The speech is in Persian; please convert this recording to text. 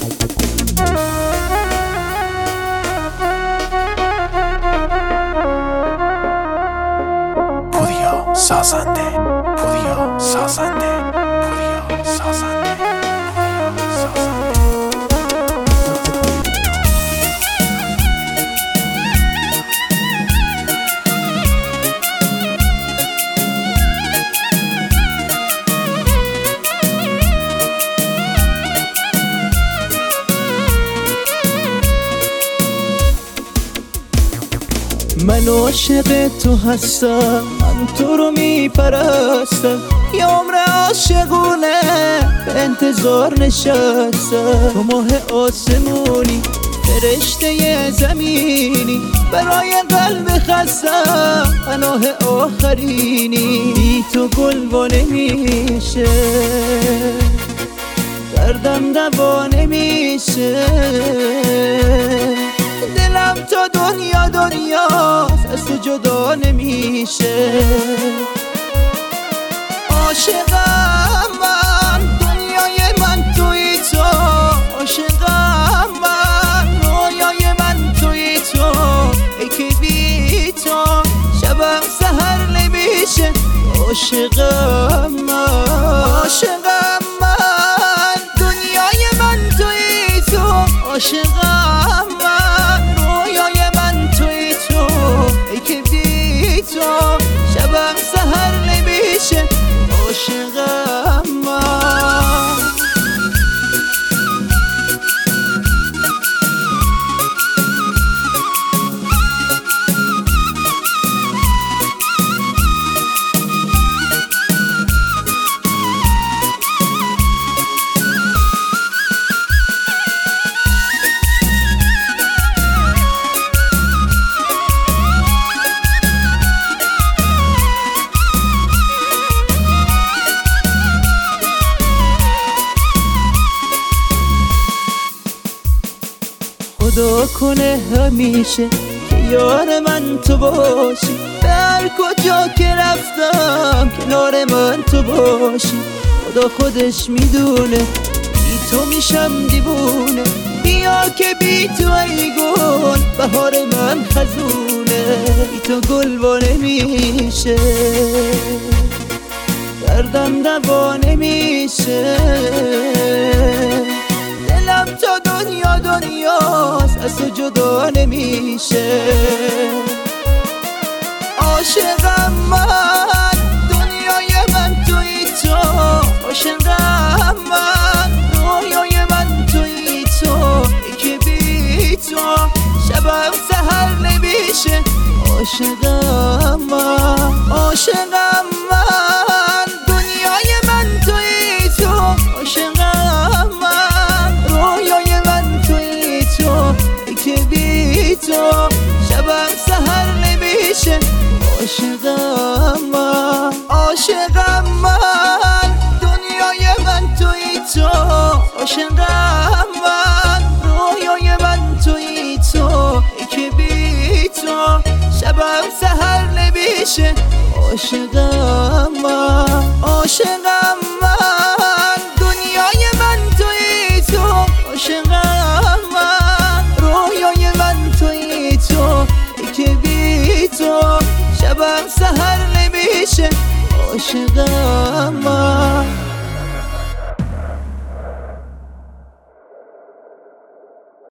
پوریا سازنده، پوریا سازنده، پوریا سازنده، پوریا سازنده. من عاشق تو هستم، من تو رو میپرستم، یه عمر عاشقونه به انتظار نشستم. تو ماه آسمونی، فرشته زمینی، برای قلب خستم پناه آخرینی. بی تو گل نمیشه، دردم دوا نمیشه، دلم تا دنیاست از تو جدا نمیشه. عاشقم من، دنیای من توی تو، عاشقم من، رویای من توی تو. ای که بی تو شبم سحر نمیشه. عاشقم من، عاشقم من، دنیای من توی تو، عاشقم من، رویای من توی تو. ای که بی تو شبم سحر نمیشه. عاشقم من. خدا کنه همیشه که یار من تو باشی، به هر کجا که رفتم کنار من تو باشی. خدا خودش میدونه بی تو میشم دیوونه، بیا که بی تو ای گل بهار من خزونه. بی تو گل نمیشه، دردم دوا نمیشه، دلم تا دنیاست از تو جدا نمیشه. عاشقم من، دنیای من توی تو، عاشقم من، رویای من توی تو. ای که بی تو شبم سحر نمیشه. عاشقم من، عاشقم من، دنیای من توی تو، عاشقم من، رویای من توی تو. ای که بی تو شبم سحر نمیشه. عاشقم من، عاشقم من، دنیای من توی تو، عاشقم من، رویای من توی تو. ای که بی تو شبم سحر نمیشه. عاشقم من، عاشقم